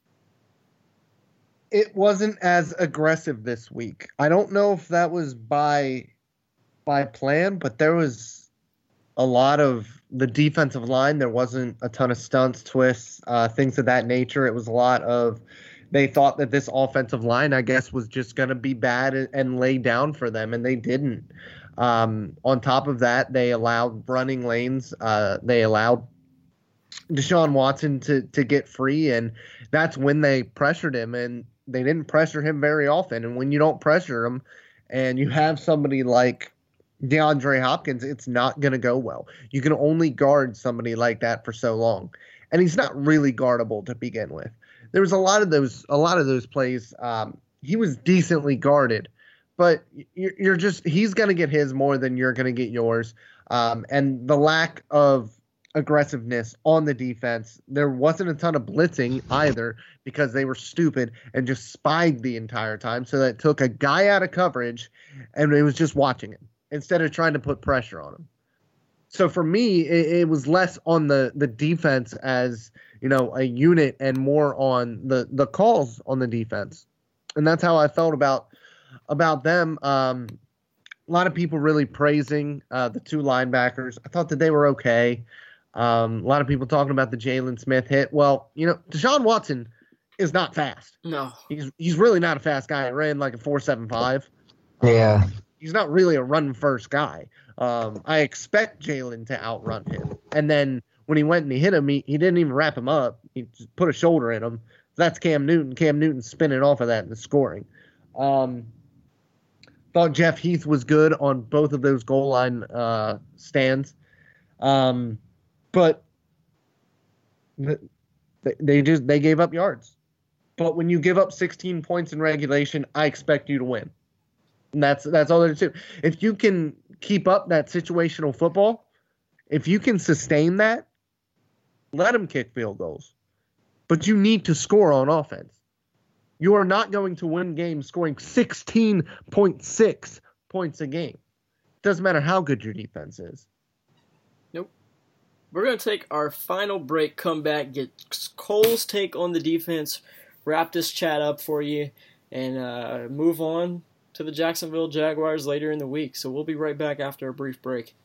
it wasn't as aggressive this week. I don't know if that was by plan, but there was a lot of the defensive line. There wasn't a ton of stunts, twists, things of that nature. It was a lot of they thought that this offensive line, I guess, was just going to be bad and lay down for them, and they didn't. On top of that, they allowed running lanes. They allowed Deshaun Watson to get free, and that's when they pressured him, and they didn't pressure him very often. And when you don't pressure him and you have somebody like DeAndre Hopkins, it's not going to go well. You can only guard somebody like that for so long. And he's not really guardable to begin with. There was a lot of those plays. He was decently guarded, but he's going to get his more than you're going to get yours. And the lack of aggressiveness on the defense, there wasn't a ton of blitzing either because they were stupid and just spied the entire time. So that took a guy out of coverage and it was just watching him instead of trying to put pressure on him. So for me, it was less on the defense as, a unit and more on the calls on the defense. And that's how I felt about them. A lot of people really praising the two linebackers. I thought that they were okay. A lot of people talking about the Jalen Smith hit. Well, Deshaun Watson is not fast. No. He's really not a fast guy. He ran like a 4.75. Yeah. He's not really a run-first guy. I expect Jalen to outrun him. And then when he went and he hit him, he didn't even wrap him up. He just put a shoulder in him. That's Cam Newton. Cam Newton spinning off of that and scoring. Thought Jeff Heath was good on both of those goal line stands. But they gave up yards. But when you give up 16 points in regulation, I expect you to win. And that's all there is to it. If you can keep up that situational football, if you can sustain that, let them kick field goals. But you need to score on offense. You are not going to win games scoring 16.6 points a game. Doesn't matter how good your defense is. Nope. We're going to take our final break, come back, get Cole's take on the defense, wrap this chat up for you, and move on to the Jacksonville Jaguars later in the week. So we'll be right back after a brief break.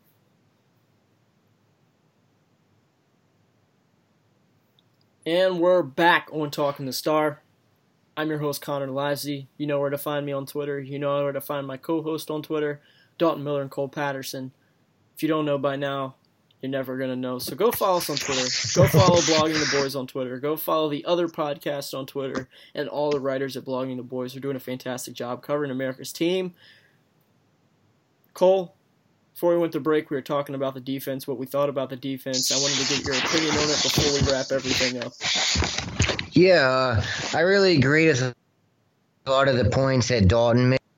And we're back on Talking the Star. I'm your host, Connor Livesey. You know where to find me on Twitter. You know where to find my co-host on Twitter, Dalton Miller and Cole Patterson. If you don't know by now, you're never going to know. So go follow us on Twitter. Go follow Blogging the Boys on Twitter. Go follow the other podcasts on Twitter. And all the writers at Blogging the Boys are doing a fantastic job covering America's team. Cole, before we went to break, we were talking about the defense, what we thought about the defense. I wanted to get your opinion on it before we wrap everything up. Yeah, I really agree with a lot of the points that Dalton made.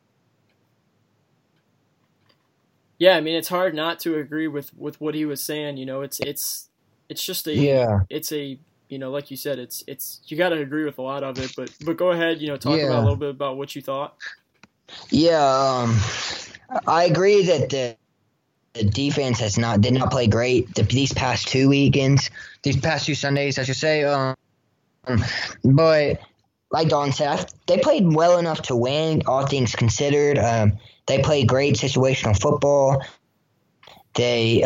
Yeah, I mean, it's hard not to agree with what he was saying. It's just a, it's a, like you said, it's you got to agree with a lot of it. But go ahead, talk about a little bit about what you thought. Yeah, I agree that the defense did not play great these past two Sundays, I should say. But like Don said, they played well enough to win, all things considered. They played great situational football. You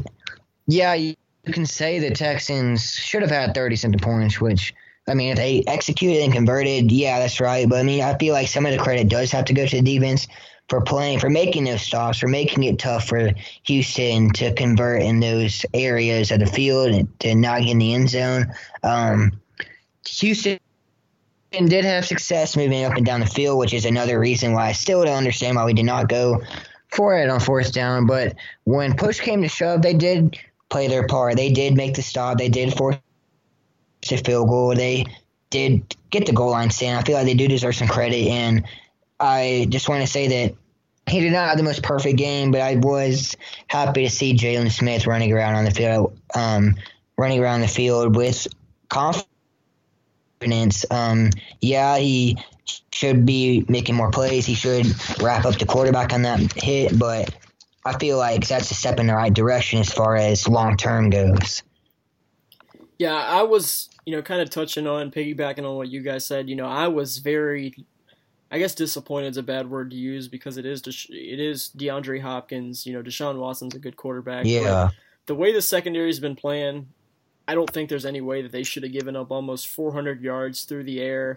can say the Texans should have had 30-something points, which, if they executed and converted, yeah, that's right. But, I feel like some of the credit does have to go to the defense for making those stops, for making it tough for Houston to convert in those areas of the field and to not get in the end zone. Houston did have success moving up and down the field, which is another reason why I still don't understand why we did not go for it on fourth down. But when push came to shove, they did play their part. They did make the stop. They did force a field goal. They did get the goal line stand. I feel like they do deserve some credit. And I just want to say that he did not have the most perfect game, but I was happy to see Jalen Smith running around the field with confidence. He should be making more plays. He should wrap up the quarterback on that hit, but I feel like that's a step in the right direction as far as long-term goes. Yeah, I was, kind of piggybacking on what you guys said. I was very, I guess disappointed is a bad word to use because it is DeAndre Hopkins. Deshaun Watson's a good quarterback. Yeah. But the way the secondary has been playing, I don't think there's any way that they should have given up almost 400 yards through the air.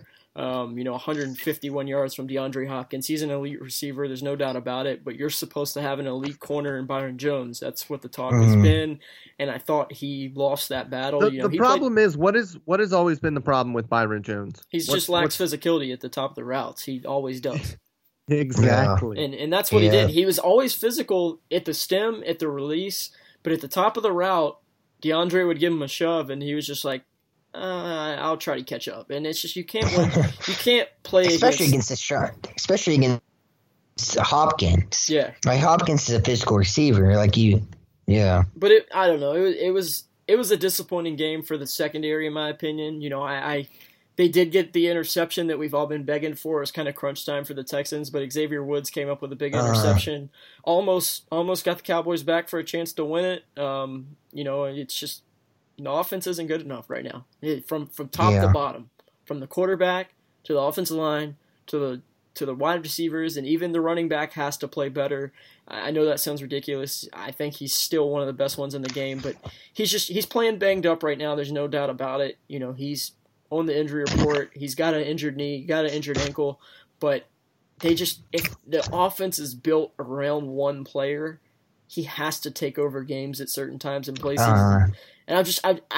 151 yards from DeAndre Hopkins. He's an elite receiver. There's no doubt about it. But you're supposed to have an elite corner in Byron Jones. That's what the talk has been. And I thought he lost that battle. The problem is what has always been the problem with Byron Jones? He's just lacks physicality at the top of the routes. He always does. Exactly. And that's what he did. He was always physical at the stem, at the release, but at the top of the route, DeAndre would give him a shove, and he was just like, I'll try to catch up. And it's just you can't play especially against the shark, especially against Hopkins. Yeah, like Hopkins is a physical receiver, like you. Yeah, but I don't know. It was a disappointing game for the secondary, in my opinion. They did get the interception that we've all been begging for. It was kind of crunch time for the Texans, but Xavier Woods came up with a big interception. Almost got the Cowboys back for a chance to win it. It's just the offense isn't good enough right now. From top to bottom, from the quarterback to the offensive line to the wide receivers, and even the running back has to play better. I know that sounds ridiculous. I think he's still one of the best ones in the game, but he's playing banged up right now. There's no doubt about it. He's on the injury report. He's got an injured knee, got an injured ankle, but if the offense is built around one player, he has to take over games at certain times and places. And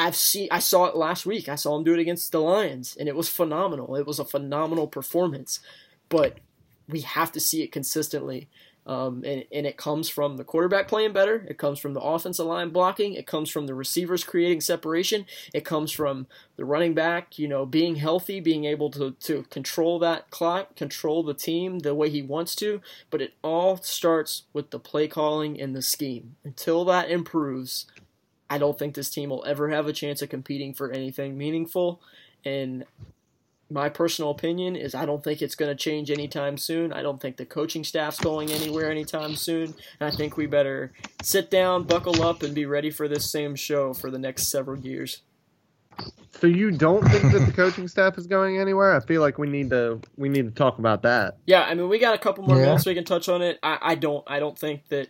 I saw it last week. I saw him do it against the Lions, and it was phenomenal. It was a phenomenal performance, but we have to see it consistently. And it comes from the quarterback playing better. It comes from the offensive line blocking. It comes from the receivers creating separation. It comes from the running back, being healthy, being able to control that clock, control the team the way he wants to. But it all starts with the play calling and the scheme. Until that improves, I don't think this team will ever have a chance of competing for anything meaningful. And my personal opinion is I don't think it's going to change anytime soon. I don't think the coaching staff's going anywhere anytime soon. And I think we better sit down, buckle up, and be ready for this same show for the next several years. So you don't think that the coaching staff is going anywhere? I feel like we need to talk about that. Yeah, I mean, we got a couple more minutes we can touch on it. I don't think they're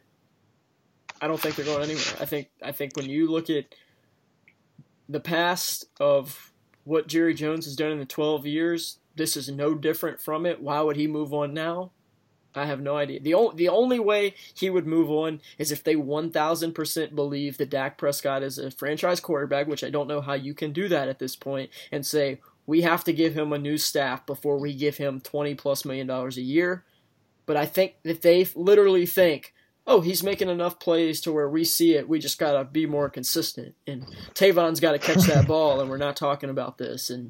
going anywhere. I think when you look at the past of what Jerry Jones has done in the 12 years, this is no different from it. Why would he move on now? I have no idea. The only way he would move on is if they 1,000% believe that Dak Prescott is a franchise quarterback, which I don't know how you can do that at this point, and say, we have to give him a new staff before we give him $20+ million a year. But I think that they literally think, oh, he's making enough plays to where we see it. We just got to be more consistent. And Tavon's got to catch that ball, and we're not talking about this. And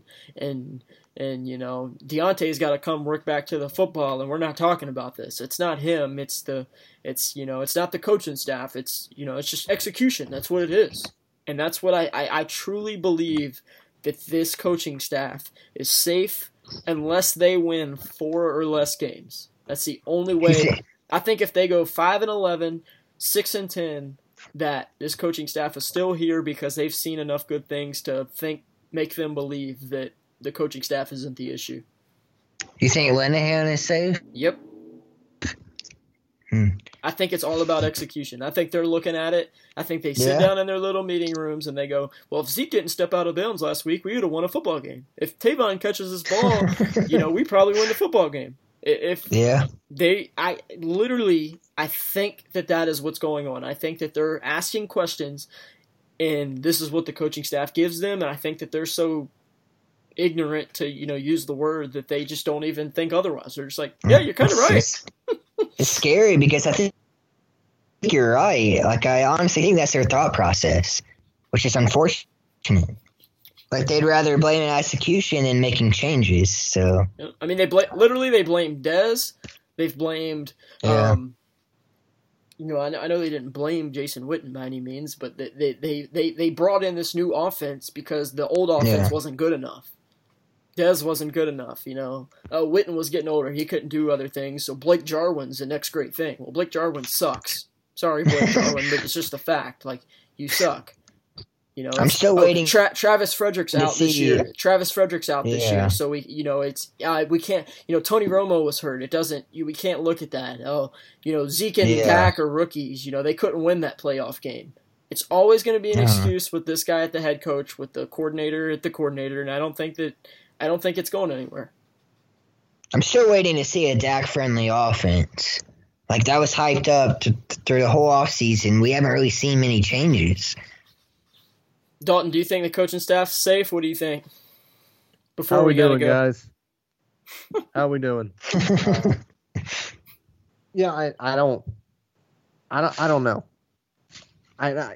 Deontay's got to come work back to the football, and we're not talking about this. It's not him. It's not the coaching staff. It's just execution. That's what it is. And that's what I truly believe, that this coaching staff is safe unless they win 4 or less games. That's the only way. I think if they go 5-11, 6-10, that this coaching staff is still here because they've seen enough good things to make them believe that the coaching staff isn't the issue. You think Linehan is safe? Yep. I think it's all about execution. I think they're looking at it. I think they sit down in their little meeting rooms and they go, well, if Zeke didn't step out of bounds last week, we would have won a football game. If Tavon catches this ball, we probably win the football game. I think that is what's going on. I think that they're asking questions, and this is what the coaching staff gives them, and I think that they're so ignorant to, use the word, that they just don't even think otherwise. They're just like, yeah, you're kind of right. It's scary because I think you're right. Like, I honestly think that's their thought process, which is unfortunate. Like, they'd rather blame an execution than making changes. So I mean, they blame Dez. They've blamed. I know they didn't blame Jason Witten by any means, but they brought in this new offense because the old offense wasn't good enough. Dez wasn't good enough. Witten was getting older; he couldn't do other things. So Blake Jarwin's the next great thing. Well, Blake Jarwin sucks. Sorry, Blake Jarwin, but it's just a fact. Like, you suck. I'm still waiting. Travis Frederick's out this year. Travis Frederick's out this year, so we can't. Tony Romo was hurt. It doesn't. We can't look at that. Oh, Zeke and Dak are rookies. They couldn't win that playoff game. It's always going to be an excuse with this guy at the head coach, with the coordinator at the coordinator, and I don't think it's going anywhere. I'm still waiting to see a Dak-friendly offense. Like, that was hyped up through the whole offseason. We haven't really seen many changes. Dalton, do you think the coaching staff's safe? What do you think? Before we doing, guys? How we doing? Yeah, I don't know. I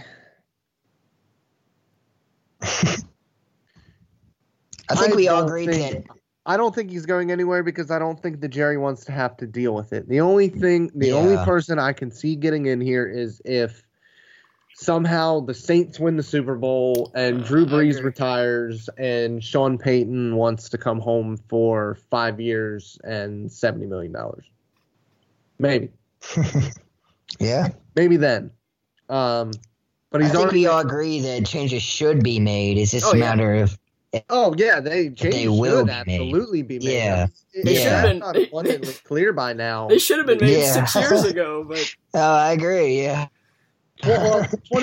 think we all agree that. I don't think he's going anywhere because I don't think that Jerry wants to have to deal with it. The only person I can see getting in here is if somehow the Saints win the Super Bowl and Drew Brees retires and Sean Payton wants to come home for 5 years and $70 million. Maybe. Yeah. Maybe then. But I think we all agree that changes should be made. It's just a matter of. Oh yeah, they should absolutely be made. Yeah, they should have been not abundantly clear by now. They should have been made 6 years ago. But I agree. Yeah. Well,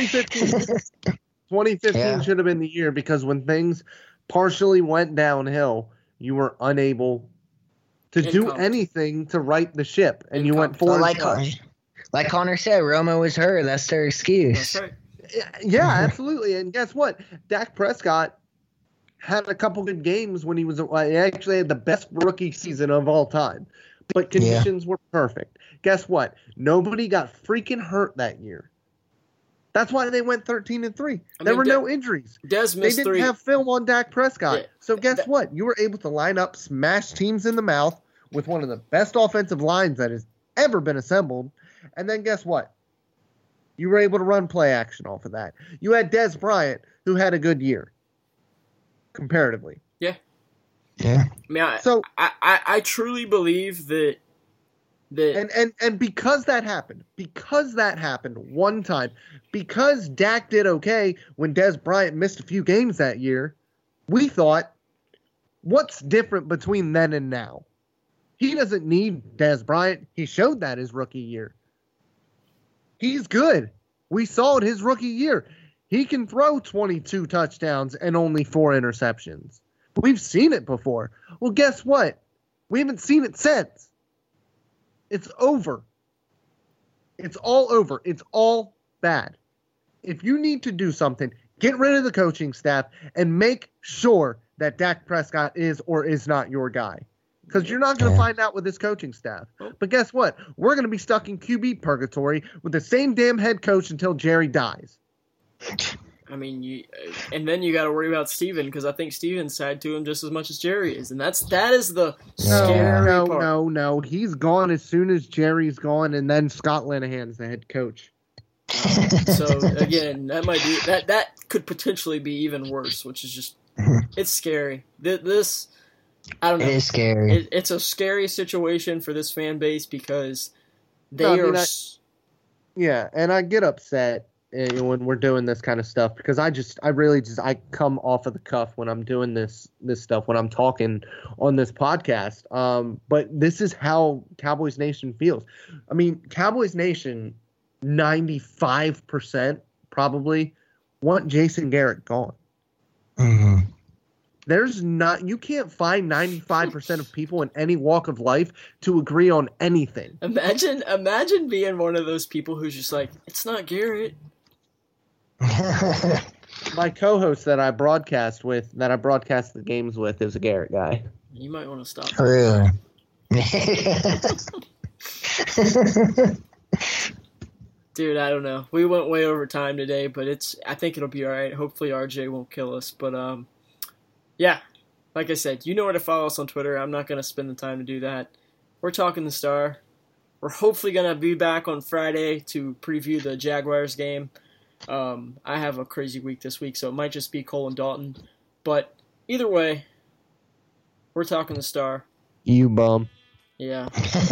2015 should have been the year because when things partially went downhill, you were unable to do anything to right the ship, and you went forward. Like Connor said, Romo was hurt. That's their excuse. That's right. Yeah, absolutely. And guess what? Dak Prescott had a couple good games when he actually had the best rookie season of all time. But conditions were perfect. Guess what? Nobody got freaking hurt that year. That's why they went 13-3. There were no injuries. They didn't have film on Dak Prescott. Yeah. So guess what? You were able to line up, smash teams in the mouth with one of the best offensive lines that has ever been assembled. And then guess what? You were able to run play action off of that. You had Dez Bryant, who had a good year, comparatively. Yeah. Yeah. I mean, I truly believe that. And because that happened one time, because Dak did okay when Dez Bryant missed a few games that year, we thought, what's different between then and now? He doesn't need Dez Bryant. He showed that his rookie year. He's good. We saw it his rookie year. He can throw 22 touchdowns and only 4 interceptions. We've seen it before. Well, guess what? We haven't seen it since. It's over. It's all over. It's all bad. If you need to do something, get rid of the coaching staff and make sure that Dak Prescott is or is not your guy. Because you're not going to find out with this coaching staff. But guess what? We're going to be stuck in QB purgatory with the same damn head coach until Jerry dies. I mean, and then you got to worry about Steven, because I think Steven's tied to him just as much as Jerry is, and that is the scary part. No. He's gone as soon as Jerry's gone, and then Scott Linehan's the head coach. So again, that could potentially be even worse, which is just it's scary. This. I don't know. It is scary. It's a scary situation for this fan base because they Yeah, and I get upset when we're doing this kind of stuff because I come off of the cuff when I'm doing this stuff, when I'm talking on this podcast. But this is how Cowboys Nation feels. I mean, Cowboys Nation, 95% probably want Jason Garrett gone. Mm-hmm. You can't find 95% of people in any walk of life to agree on anything. Imagine being one of those people who's just like, it's not Garrett. My co-host that I broadcast the games with, is a Garrett guy. You might want to stop. Really? Dude, I don't know. We went way over time today, but I think it'll be all right. Hopefully RJ won't kill us, but yeah, like I said, you know where to follow us on Twitter. I'm not going to spend the time to do that. We're Talking the Star. We're hopefully going to be back on Friday to preview the Jaguars game. I have a crazy week this week, so it might just be Cole and Dalton. But either way, we're Talking the Star. You bum. Yeah.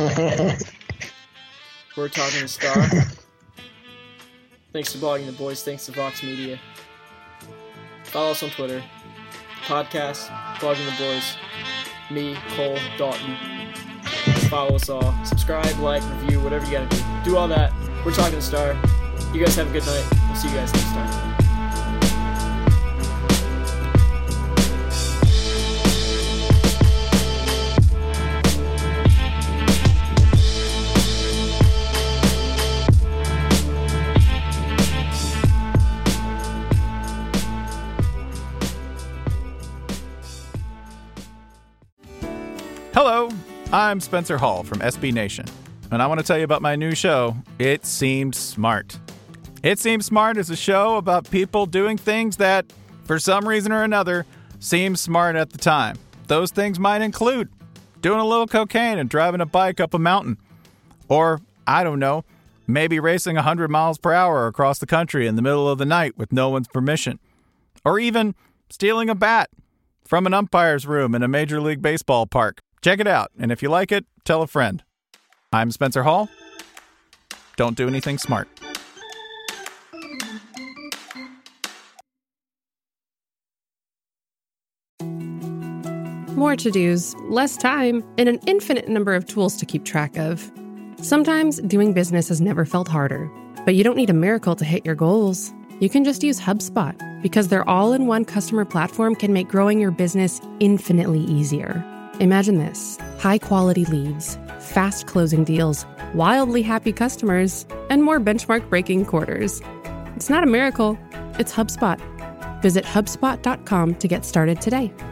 We're Talking the Star. Thanks to Blogging the Boys. Thanks to Vox Media. Follow us on Twitter. Podcast, Blogging the Boys, me, Cole, Dalton. Follow us all. Subscribe, like, review, whatever you gotta do. Do all that. We're Talking the Star. You guys have a good night. We'll see you guys next time. Hello, I'm Spencer Hall from SB Nation, and I want to tell you about my new show, It Seemed Smart. It Seemed Smart is a show about people doing things that, for some reason or another, seem smart at the time. Those things might include doing a little cocaine and driving a bike up a mountain. Or, I don't know, maybe racing 100 miles per hour across the country in the middle of the night with no one's permission. Or even stealing a bat from an umpire's room in a Major League Baseball park. Check it out, and if you like it, tell a friend. I'm Spencer Hall. Don't do anything smart. More to-dos, less time, and an infinite number of tools to keep track of. Sometimes doing business has never felt harder, but you don't need a miracle to hit your goals. You can just use HubSpot, because their all-in-one customer platform can make growing your business infinitely easier. Imagine this: high-quality leads, fast closing deals, wildly happy customers, and more benchmark-breaking quarters. It's not a miracle, it's HubSpot. Visit HubSpot.com to get started today.